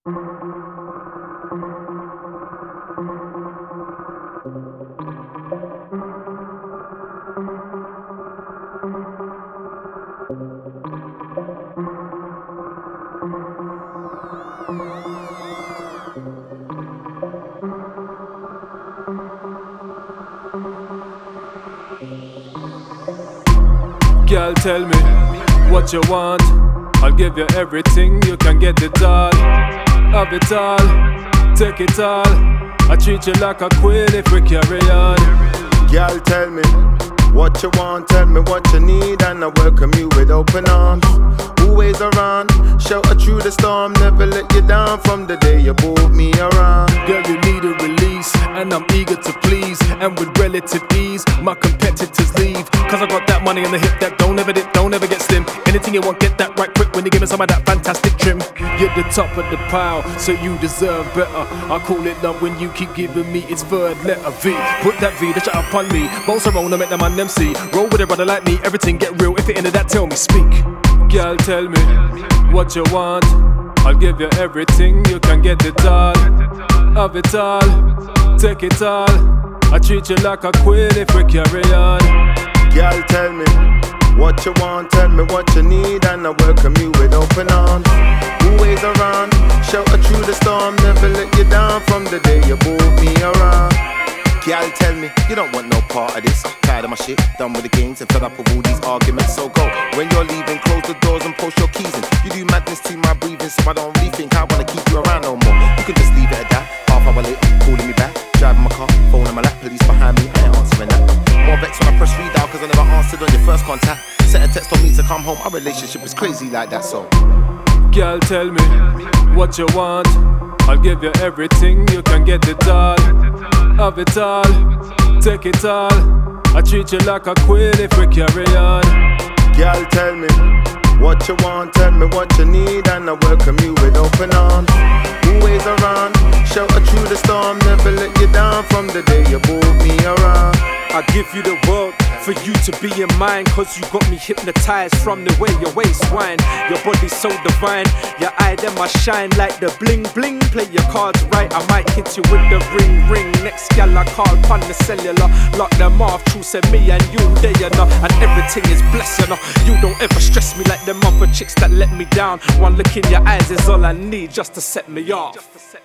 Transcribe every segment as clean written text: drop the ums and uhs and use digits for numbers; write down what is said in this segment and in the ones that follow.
Girl, tell me what you want. I'll give you everything, you can get it all. Have it all, take it all. I treat you like a queen if we carry on. Girl, tell me what you want, tell me what you need, and I welcome you with open arms. Always around, shelter through the storm, never let you down from the day you brought me around. Girl, you need a release, and I'm eager to please. And with relative ease, my competitors leave. Cause I got that money on the hip that don't ever dip, don't ever get slim. Anything you want, get that right quick when you give me some of that fantastic trim. You're the top of the pile, so you deserve better. I call it love when you keep giving me its third letter V. Put that V, that shut up on me. Bounce around and make them on them see. Roll with a brother like me, everything get real. If it into that, tell me, speak. Girl, tell me what you want. I'll give you everything, you can get it all. Have it all, take it all. I treat you like a queen if we carry on. Girl, tell me what you want, tell me what you need, and I welcome you with open arms. Always around, shelter through the storm, never let you down from the day you brought me around. Girl, tell me you don't want no part of this. Tired of my shit, done with the games, and fed up with all these arguments. So go, when you're leaving, close the doors and post your keys in. You do madness to my breathing, so I don't really think I wanna keep you around no more. You can just leave it at that. Half hour later, calling me back, driving my car, phone on my lap, police behind me, I ain't answering that. More vex when I press read out, cause I never answered on your first contact. Sent a text on me to come home, our relationship is crazy like that, so girl, tell me what you want. I'll give you everything, you can get it all. Have it all, take it all. I treat you like a queen if we carry on. Girl, tell me what you want, tell me what you need, and I welcome you with open arms. Always around, shelter through the storm, never let you down from the day you brought me around. I give you the world for you to be in mine, cause you got me hypnotized from the way your waist whine. Your body's so divine, your eye them I shine like the bling bling. Play your cards right, I might hit you with the ring ring. Next gal I call pon the cellular, lock them off, true said me and you there you know. And everything is blessed you know. You don't ever stress me like them other chicks that let me down. One look in your eyes is all I need just to set me off.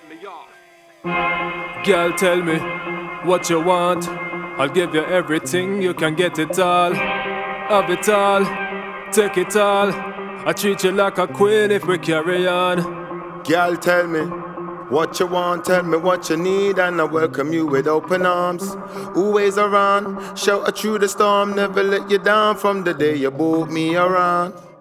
Girl, tell me what you want. I'll give you everything, you can get it all. Have it all, take it all. I treat you like a queen if we carry on. Girl, tell me what you want, tell me what you need, and I welcome you with open arms. Always around, shelter through the storm, never let you down from the day you brought me around.